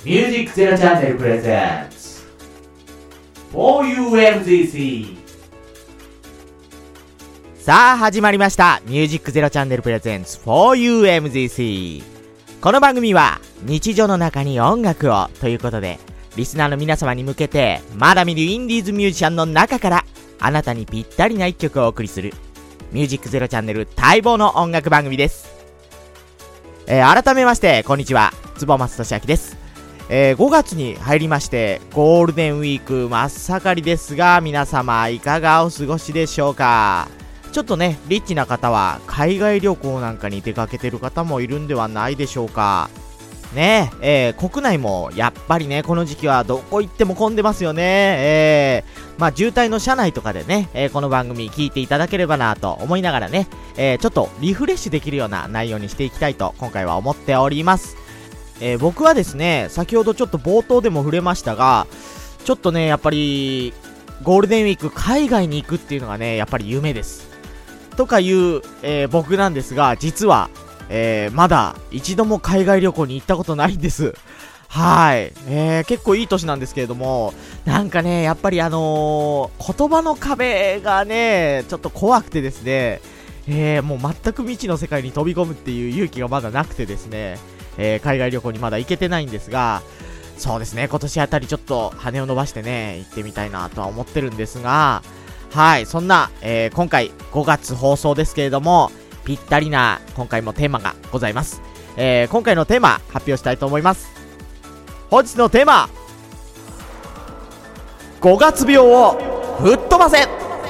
ミュージックゼロチャンネルプレゼンツ 4UMZC。 さあ始まりました、ミュージックゼロチャンネルプレゼンツ 4UMZC。 この番組は日常の中に音楽をということで、リスナーの皆様に向けてまだ見るインディーズミュージシャンの中からあなたにぴったりな一曲をお送りするミュージックゼロチャンネル待望の音楽番組です。改めましてこんにちは、坪松俊明です。5月に入りましてゴールデンウィーク真っ盛りですが、皆様いかがお過ごしでしょうか。ちょっとね、リッチな方は海外旅行なんかに出かけてる方もいるんではないでしょうかね。国内もやっぱりね、この時期はどこ行っても混んでますよね。渋滞の車内とかでね、この番組聞いていただければなと思いながらね、ちょっとリフレッシュできるような内容にしていきたいと今回は思っております。僕はですね、先ほどちょっと冒頭でも触れましたが、ちょっとね、やっぱりゴールデンウィーク海外に行くっていうのがね、やっぱり夢ですとかいう、僕なんですが、実はまだ一度も海外旅行に行ったことないんです。はい、結構いい年なんですけれども、なんかね、やっぱり言葉の壁がね、ちょっと怖くてですね、もう全く未知の世界に飛び込むっていう勇気がまだなくてですね、海外旅行にまだ行けてないんですが、そうですね、今年あたりちょっと羽を伸ばしてね、行ってみたいなとは思ってるんですが、はい、そんな、今回5月放送ですけれども、ぴったりな今回もテーマがございます。今回のテーマ発表したいと思います。本日のテーマ、5月病を吹っ飛ばせ。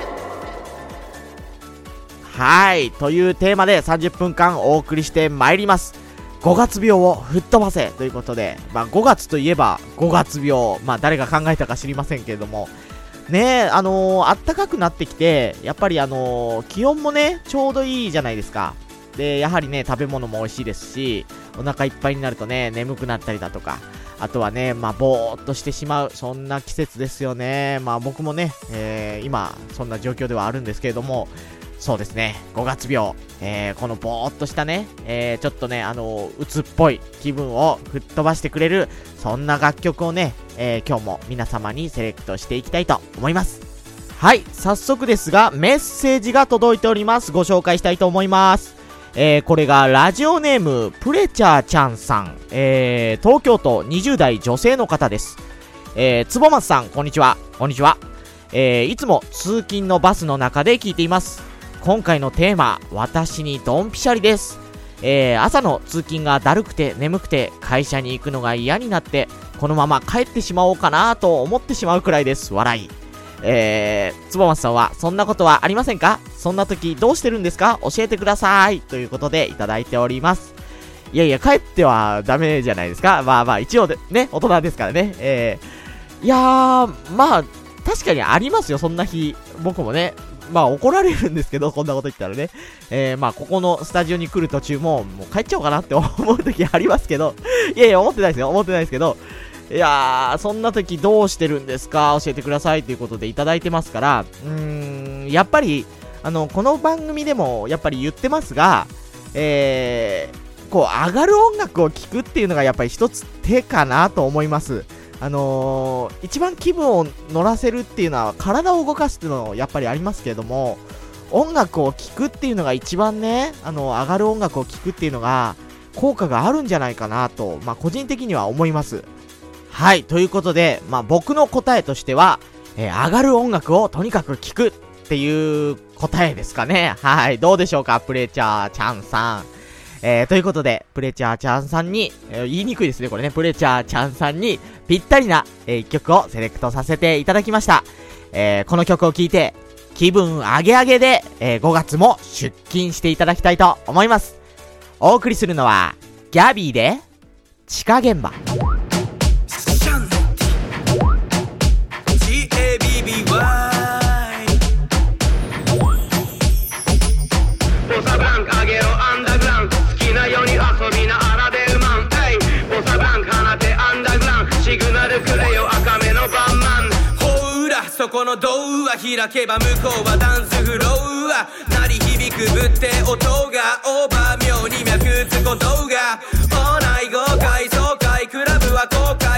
はい、というテーマで30分間お送りしてまいります。5月病を吹っ飛ばせということで、5月といえば5月病、誰が考えたか知りませんけれどもね、あったかくなってきて、やっぱり気温もね、ちょうどいいじゃないですか。で、やはりね、食べ物も美味しいですし、お腹いっぱいになるとね、眠くなったりだとか、あとはね、ぼーっとしてしまう、そんな季節ですよね。僕もね、今、そんな状況ではあるんですけれども、そうですね、5月病、このぼーっとしたね、ちょっとね、鬱っぽい気分を吹っ飛ばしてくれる、そんな楽曲をね、今日も皆様にセレクトしていきたいと思います。はい、早速ですがメッセージが届いております。ご紹介したいと思います。これがラジオネームプレチャーちゃんさん、東京都20代女性の方です。坪松さん、こんにちは。こんにちは。いつも通勤のバスの中で聞いています。今回のテーマ、私にドンピシャリです。朝の通勤がだるくて眠くて会社に行くのが嫌になって、このまま帰ってしまおうかなと思ってしまうくらいです。笑い。坪松さんはそんなことはありませんか？そんな時どうしてるんですか？教えてくださいということでいただいております。いやいや、帰ってはダメじゃないですか。一応でね、大人ですからね。いやー、確かにありますよ、そんな日。僕もね、怒られるんですけど、こんなこと言ったらね。ここのスタジオに来る途中もう帰っちゃおうかなって思う時ありますけど、いやいや、思ってないですけど、いやー、そんな時どうしてるんですか？教えてくださいということでいただいてますから、やっぱり、この番組でもやっぱり言ってますが、こう、上がる音楽を聴くっていうのがやっぱり一つ手かなと思います。一番気分を乗らせるっていうのは体を動かすっていうのやっぱりありますけれども、音楽を聴くっていうのが一番ね、上がる音楽を聴くっていうのが効果があるんじゃないかなと、個人的には思います。はい、ということで、僕の答えとしては、上がる音楽をとにかく聴くっていう答えですかね。はい、どうでしょうか、プレチャーちゃんさん。ということで、プレチャーちゃんさんに、言いにくいですね、これね。プレチャーちゃんさんにぴったりな、一曲をセレクトさせていただきました。この曲を聴いて、気分上げ上げで、5月も出勤していただきたいと思います。お送りするのは、ギャビーで、地下現場。 そこのドア開けば向こうはダンスフロア、鳴り響くぶって音がオーバー、妙に脈打つ鼓動がオーナイ豪快爽快、クラブは公開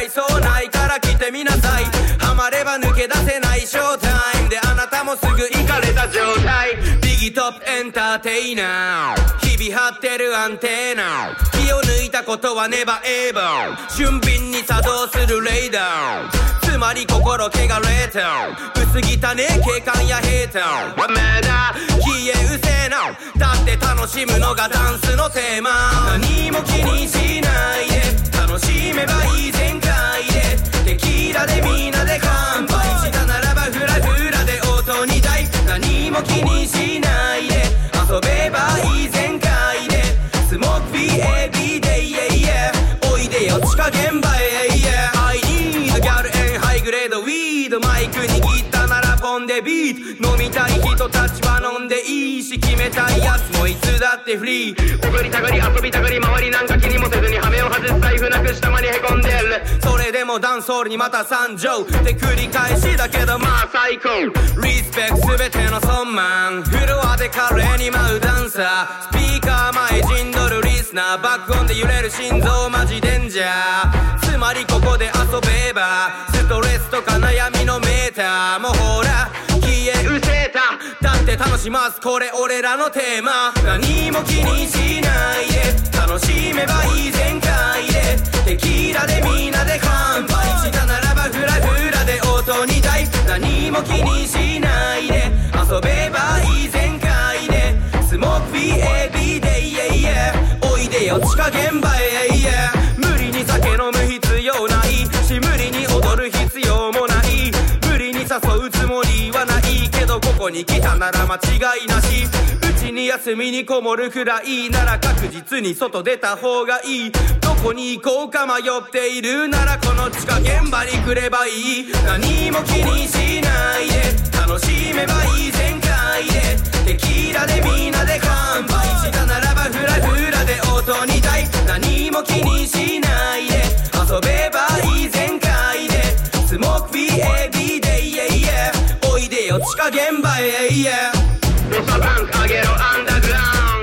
ップエンターテイナー日々張ってるアンテナ気を抜いたことはネバエバー俊敏に作動するレーダーつまり心汚れた薄汚ね警官やヘーターまだ消えうせなだって楽しむのがダンスのテーマ何も気にしないで楽しめばいい全開でテキーラでみんなで乾杯したならばフラフラで音に大何も気にしないで遊べばいい全開でスモーク BAB で yeah おいでよ地下現場へ yeah I need a girl and high grade weed マイク握ったならポンでビート飲みたい人たちは飲んでいいし決めたいやつもいつだってフリー踊りたがり遊びたがり周りなんか気にもせずにハメを外す財布なくしたまにへこんでるそれでもダンスホールにまた参上って繰り返しだけどまあ最高リスペクト全ての尊万フロアで華麗に舞うダンサースピーカー前陣取るリスナーバックオンで揺れる心臓マジデンジャーつまりここで遊べばストレスとか悩みのメーターもほら消え失せただって楽しますこれ俺らのテーマ何も気にしないで楽しめばいい全開でテキーラでみんなで乾杯したならばフラフラで音に大何も気にしないで遊べばいい全開でスモーク BAB で yeah おいでよ地下現場へ yeah 無理に酒飲む必要ないし無理に踊る必要もない無理に誘うつもりはないけどここに来たなら間違いなしうちに休みにこもるくらいなら確実に外出た方がいいどこに行こうか迷っているならこの地下現場に来ればいい何も気にしないで楽しめばいい全開でテキーラでみんなで乾杯したならばフラフラで音に大何も気にしないで遊べばいい全開でスモーク BAB で yeah おいでよ地下現場へ yeah ボサバンク上げろアンダーグラウン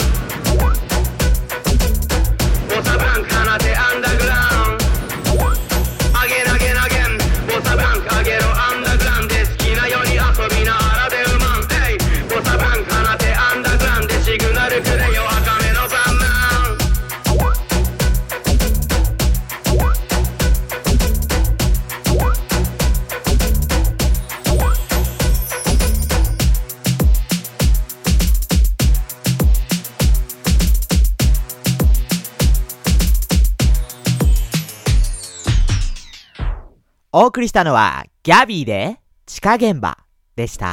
ドボサバンク放てアンダーグラウンド上げ投げ投げボサバンク上げろアンダーグラウンドで好きなように遊びながらでうまんボサバンク放てアンダーグラウンドでシグナルくれよ赤目のバンマンお送りしたのはギャビーで地下現場でした。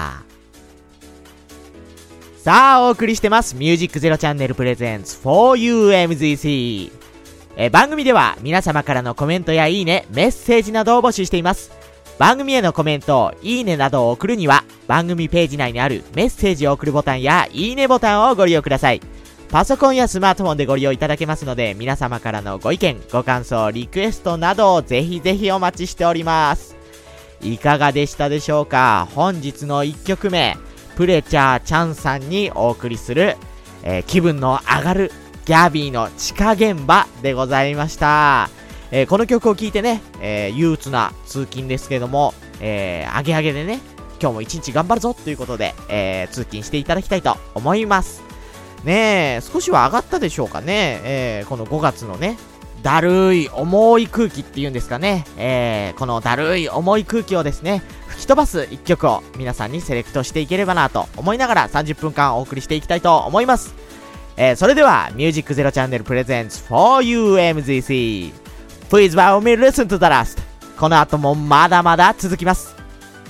さあお送りしてますミュージックゼロチャンネルプレゼンツ 4UMZC。番組では皆様からのコメントやいいねメッセージなどを募集しています。番組へのコメントいいねなどを送るには番組ページ内にあるメッセージを送るボタンやいいねボタンをご利用ください。パソコンやスマートフォンでご利用いただけますので皆様からのご意見ご感想リクエストなどをぜひぜひお待ちしております。いかがでしたでしょうか。本日の1曲目プレチャーちゃんさんにお送りする、気分の上がるギャビーの地下現場でございました。この曲を聴いてね、憂鬱な通勤ですけども、アゲアゲでね今日も一日頑張るぞということで、通勤していただきたいと思います。ねえ少しは上がったでしょうかね。この5月のねだるい重い空気っていうんですかね、このだるい重い空気をですね吹き飛ばす一曲を皆さんにセレクトしていければなと思いながら30分間お送りしていきたいと思います。それではミュージックゼロチャンネルプレゼンツ 4UMZC Please allow me listen to the last。 この後もまだまだ続きます。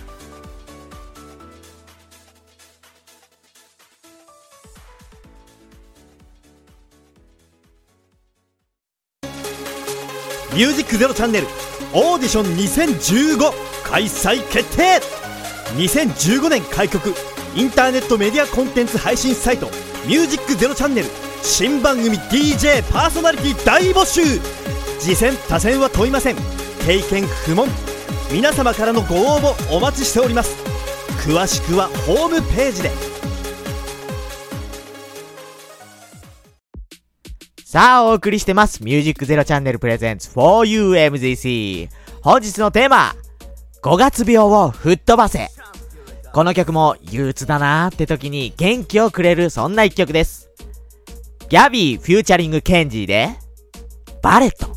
ミュージックゼロチャンネルオーディション2015開催決定。2015年開局インターネットメディアコンテンツ配信サイトミュージックゼロチャンネル新番組 DJ パーソナリティ大募集。次戦他戦は問いません。経験不問。皆様からのご応募お待ちしております。詳しくはホームページで。 さあお送りしてますミュージックゼロチャンネルプレゼンツ 4UMZC。 本日のテーマ5月病を吹っ飛ばせ。 この曲も憂鬱だなーって時に元気をくれる、そんな一曲です。ギャビーフューチャリングケンジーでバレット。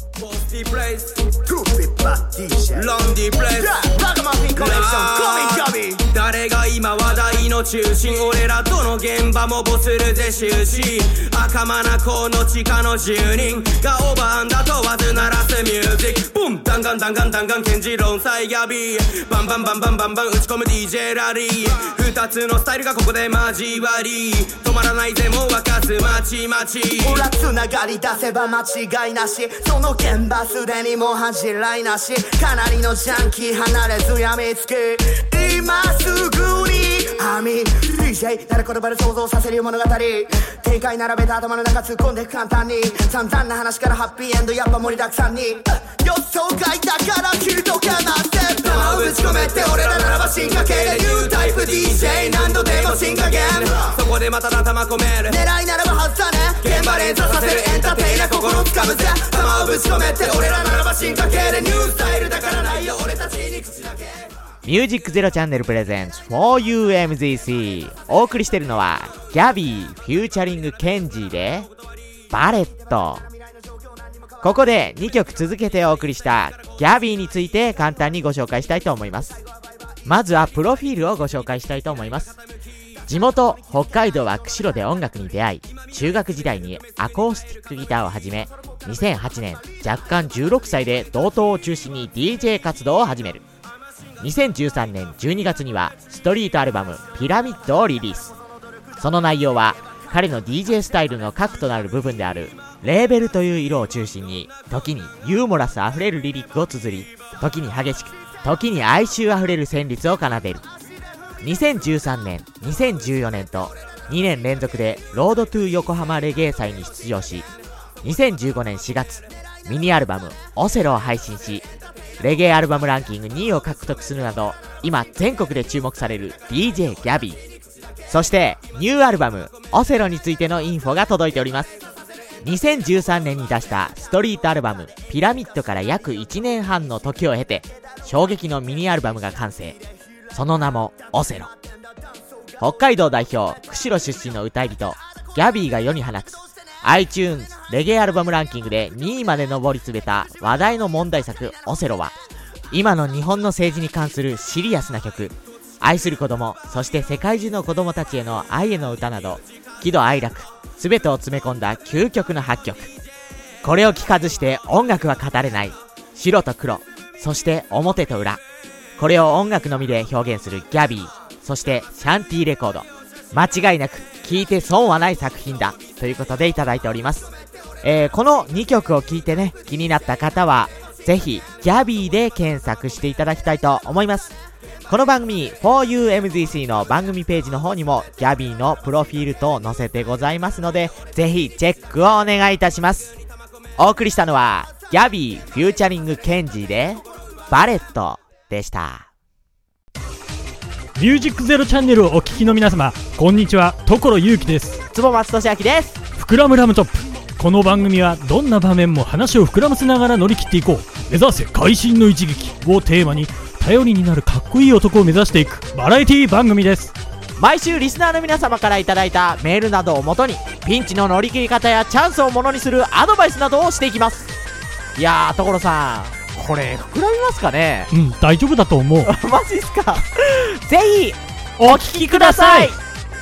誰が今話題の中心、俺らどの現場もボスるぜ終始。赤間なこの地下の住人がオーバーンだ問わず鳴らすミュージック。ボン弾丸弾丸弾丸ケンジ論祭ギャビー、バンバンバンバンバンバン打ち込む DJ ラリー。二つのスタイルがここで交わり、止まらないぜもう沸かす街々。 ほらつながり出せば間違いなし、その現場すでにもう恥じらいなし。かなりのジャンキー離れずやみつけ、今すぐに網 DJ 誰言葉で想像させる物語、展開並べた頭の中突っ込んで簡単に、散々な話からハッピーエンドやっぱ盛りだくさんに、予想外だから聞いとけません。弾をぶち込めて俺らならば進化系でニュータイプ DJ 何度でも進化ゲーム、 そこでまた頭込める、 狙いならば外さね、現場連鎖させるエンターテイナー心つかむぜ。弾をぶち込めて俺らならば進化系でニュースタイルだからないよ俺たちに口だけ。 ミュージックゼロチャンネルプレゼンツ 4UMZC。 お送りしてるのはギャビーフューチャリングケンジーでバレット。ここで2曲続けてお送りしたギャビーについて簡単にご紹介したいと思います。まずはプロフィールをご紹介したいと思います。地元北海道は釧路で音楽に出会い、中学時代にアコースティックギターを始め、2008年若干16歳で道東を中心に DJ 活動を始める。2013年12月にはストリートアルバムピラミッドをリリース。その内容は彼の DJ スタイルの核となる部分であるレーベルという色を中心に、時にユーモラスあふれるリリックを綴り、時に激しく時に哀愁あふれる旋律を奏でる。2013年2014年と2年連続でロードトゥ横浜レゲエ祭に出場し、2015年4月ミニアルバムオセロを配信し、レゲエアルバムランキング2位を獲得するなど、今全国で注目される DJ ギャビー。そしてニューアルバムオセロについてのインフォが届いております。2013年に出したストリートアルバムピラミッドから約1年半の時を経て、衝撃のミニアルバムが完成。その名もオセロ。北海道代表釧路出身の歌い人ギャビーが世に放つ iTunes レゲエアルバムランキングで2位まで上り詰めた話題の問題作オセロは、今の日本の政治に関するシリアスな曲、愛する子供、そして世界中の子供たちへの愛への歌など、喜怒哀楽全てを詰め込んだ究極の8曲。これを聴かずして音楽は語れない。白と黒、そして表と裏、これを音楽のみで表現するギャビー、そしてシャンティーレコード。間違いなく聴いて損はない作品だということでいただいております。この2曲を聴いてね、気になった方はぜひギャビーで検索していただきたいと思います。この番組 4UMZC の番組ページの方にもギャビーのプロフィール等載せてございますので、ぜひチェックをお願いいたします。お送りしたのはギャビーフューチャリングケンジーでバレットでした。 ミュージックゼロチャンネルをお聞きの皆様、こんにちは、所ゆうきです。 坪松俊明です。 膨らむラムトップ。この番組はどんな場面も話を膨らませながら乗り切っていこう、目指せ会心の一撃をテーマに、頼りになるかっこいい男を目指していくバラエティ番組です。 毎週リスナーの皆様からいただいたメールなどをもとに、ピンチの乗り切り方やチャンスをものにするアドバイスなどをしていきます。いやー、所さん、これ膨らみますかね。 うん、大丈夫だと思う。 マジっすか。ぜひお聞きください。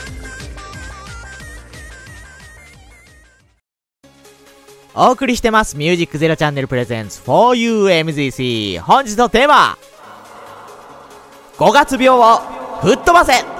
お送りしてますミュージックゼロチャンネルプレゼンツ 4UMZC。 本日のテーマ、5月病を吹っ飛ばせ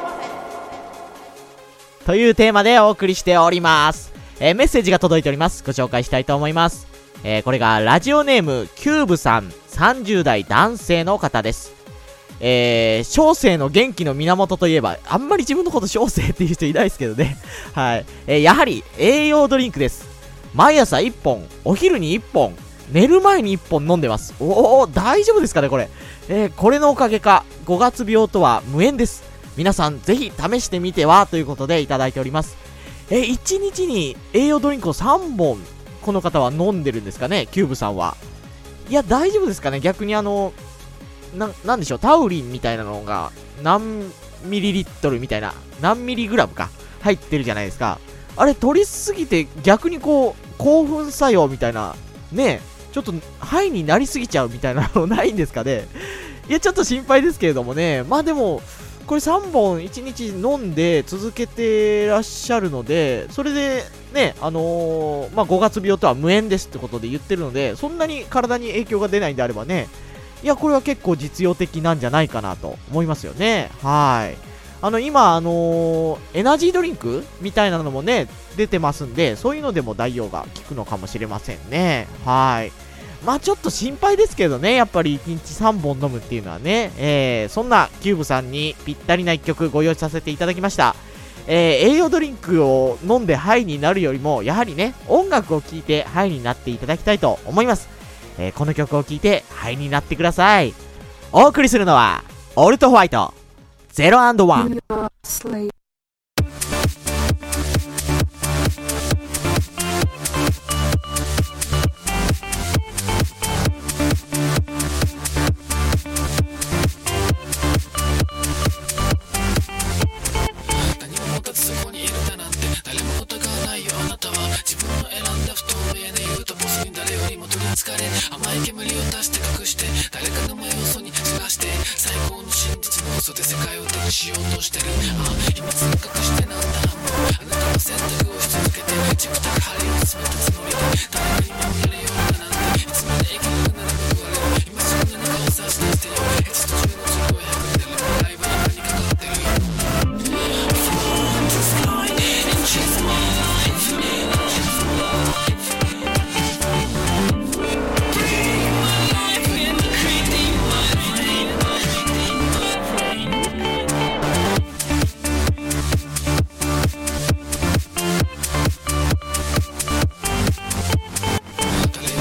というテーマでお送りしております。メッセージが届いております。ご紹介したいと思います。これがラジオネームキューブさん、30代男性の方です。小生の元気の源といえば、あんまり自分のこと小生っていう人いないですけどね。はい。やはり栄養ドリンクです。毎朝1本、お昼に1本、寝る前に1本飲んでます。大丈夫ですかねこれ。これのおかげか5月病とは無縁です。皆さんぜひ試してみてはということでいただいております。1日に栄養ドリンクを3本この方は飲んでるんですかね、キューブさんは。いや、大丈夫ですかね。逆になんでしょう、タウリンみたいなのが何ミリリットルみたいな、何ミリグラムか入ってるじゃないですか。あれ取りすぎて逆にこう興奮作用みたいなね、ちょっとハイになりすぎちゃうみたいなのないんですかね。いやちょっと心配ですけれどもね。まあでもこれ3本1日飲んで続けてらっしゃるので、それでね、まあ、5月病とは無縁ですってことで言ってるので、そんなに体に影響が出ないんであればね、いやこれは結構実用的なんじゃないかなと思いますよね。はい。今エナジードリンクみたいなのもね出てますんで、そういうのでも代用が効くのかもしれませんね。はい。まあちょっと心配ですけどね、やっぱり1日3本飲むっていうのはね、そんなキューブさんにぴったりな1曲ご用意させていただきました。栄養ドリンクを飲んでハイになるよりも、やはりね音楽を聴いてハイになっていただきたいと思います。この曲を聴いてハイになってください。お送りするのはオルトホワイト0&1。 甘い煙を出して隠して、誰かの目を嘘に探して、最高の真実の嘘で世界を手にしようとしてる。秘密を隠してなんだ、もうあなたは選択をし続けて、自分だけ針を詰めたつもりで、誰かに守られようかなんて、いつまで生きるなら報われる。今すぐ何かを差し出してよ、エチ途中の鶴を100でる。ライブに何かかってるよ。誰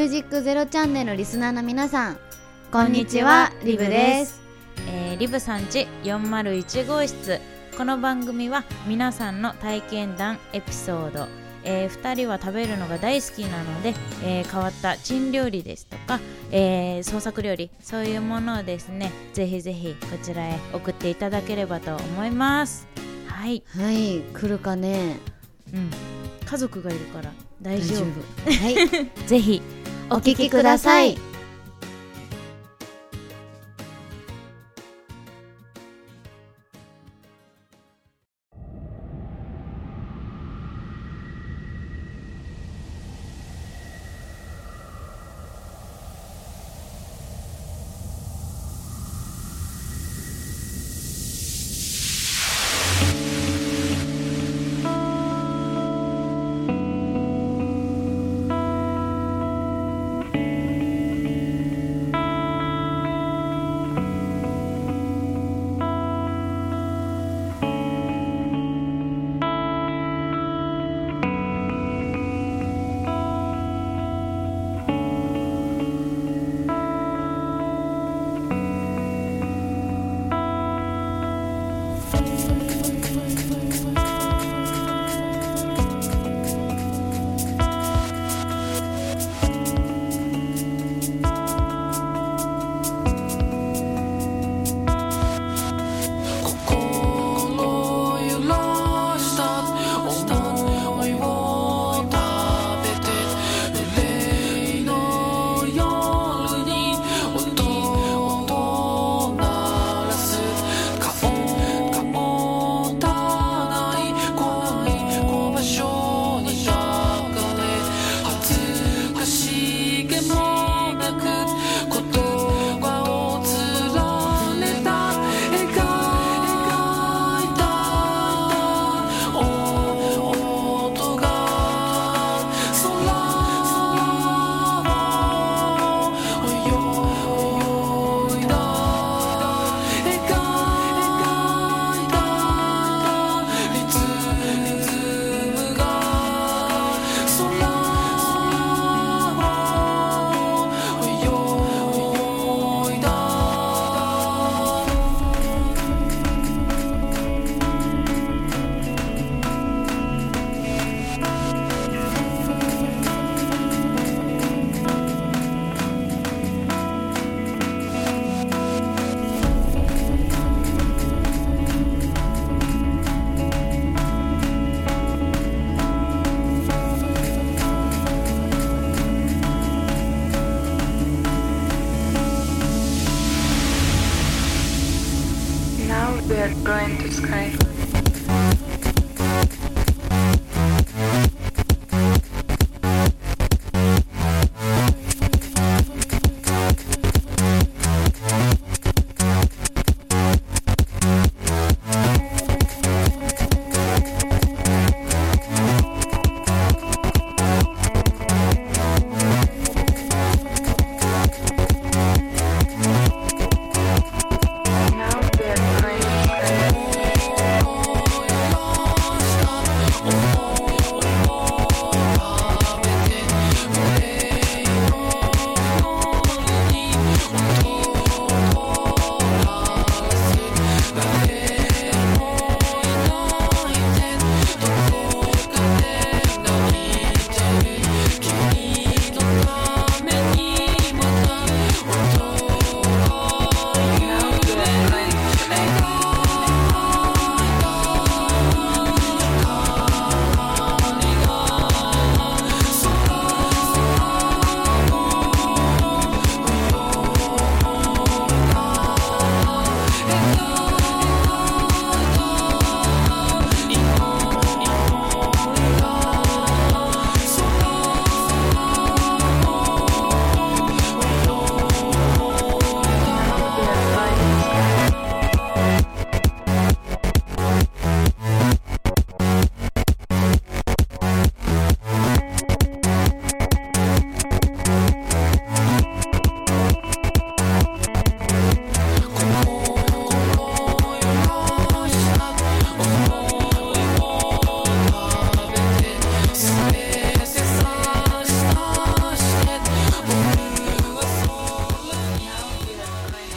ュージックゼロチャンネルリスナーの皆さん、こんにちは、リブです。 リブさんち401号室。この番組は皆さんの体験談、エピソード、2人は食べるのが大好きなので、変わった珍料理ですとか、創作料理、そういうものをですね、ぜひぜひこちらへ送っていただければと思います。はいはい、来るかね。 家族がいるから大丈夫。 はい、 ぜひお聞きください。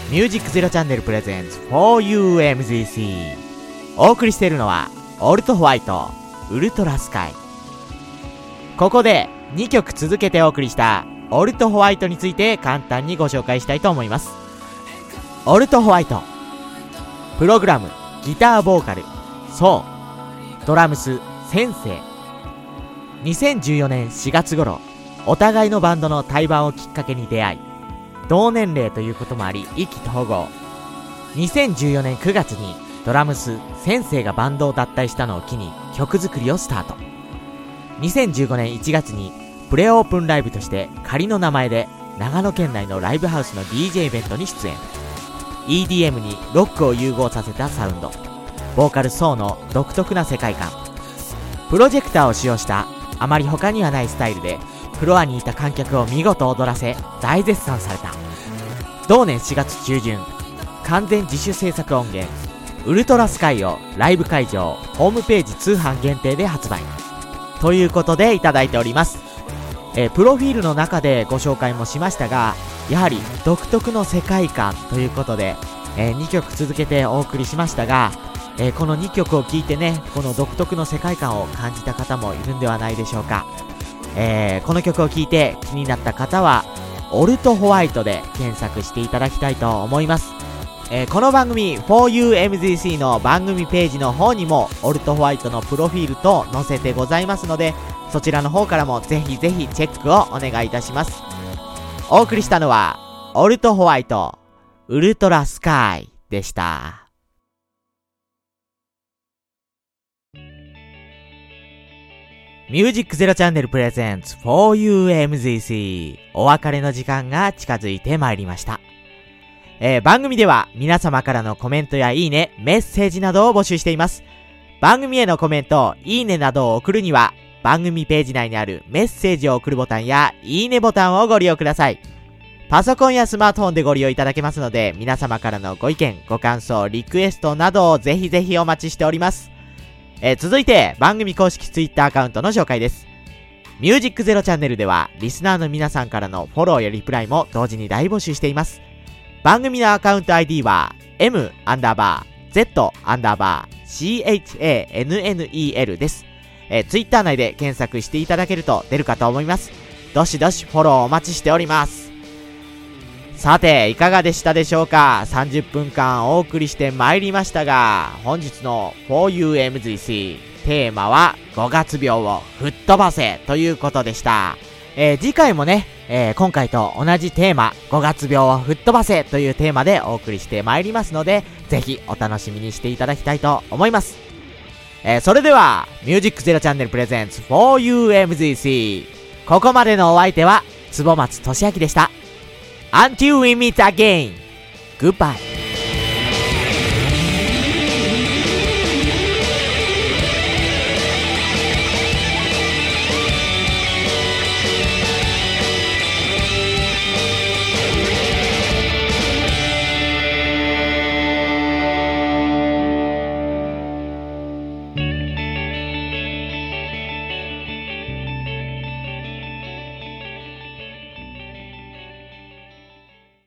ミュージックゼロチャンネルプレゼンツ 4UMZC。 お送りしているのはオルトホワイト、ウルトラスカイ。ここで2曲続けてお送りしたオルトホワイトについて簡単にご紹介したいと思います。オルトホワイト、プログラム、ギターボーカル、ソウ、ドラムス、先生。2014年4月頃、お互いのバンドの対バンをきっかけに出会い、同年齢ということもあり意気投合。2014年9月にドラムス、先生がバンドを脱退したのを機に曲作りをスタート。2015年1月にプレオープンライブとして仮の名前で長野県内のライブハウスの DJ イベントに出演。 EDM にロックを融合させたサウンド、ボーカルソウの独特な世界観、プロジェクターを使用したあまり他にはないスタイルでフロアにいた観客を見事踊らせ大絶賛された。同年4月中旬、完全自主制作音源ウルトラスカイをライブ会場、ホームページ通販限定で発売ということでいただいております。プロフィールの中でご紹介もしましたが、やはり独特の世界観ということで、2曲続けてお送りしましたが、この2曲を聴いてね、この独特の世界観を感じた方もいるんではないでしょうか。この曲を聴いて気になった方はオルトホワイトで検索していただきたいと思います。この番組 4UMZC の番組ページの方にもオルトホワイトのプロフィールと載せてございますので、そちらの方からもぜひぜひチェックをお願いいたします。お送りしたのはオルトホワイト、ウルトラスカイでした。ミュージックゼロチャンネルプレゼンツ 4UMZC、 お別れの時間が近づいてまいりました。番組では皆様からのコメントやいいね、メッセージなどを募集しています。番組へのコメント、いいねなどを送るには番組ページ内にあるメッセージを送るボタンやいいねボタンをご利用ください。パソコンやスマートフォンでご利用いただけますので、皆様からのご意見、ご感想、リクエストなどをぜひぜひお待ちしております。続いて番組公式ツイッターアカウントの紹介です。ミュージックゼロチャンネルではリスナーの皆さんからのフォローやリプライも同時に大募集しています。番組のアカウント ID は M_Z_CHANNEL です。ツイッター内で検索していただけると出るかと思います。どしどしフォローお待ちしております。さていかがでしたでしょうか。30分間お送りしてまいりましたが、本日の 4UMZC テーマは5月病を吹っ飛ばせということでした。次回もね、今回と同じテーマ、5月病を吹っ飛ばせというテーマでお送りしてまいりますので、ぜひお楽しみにしていただきたいと思います。それではミュージックゼロチャンネルプレゼンツ 4UMZC、 ここまでのお相手は坪松俊明でした。Until we meet again, goodbye.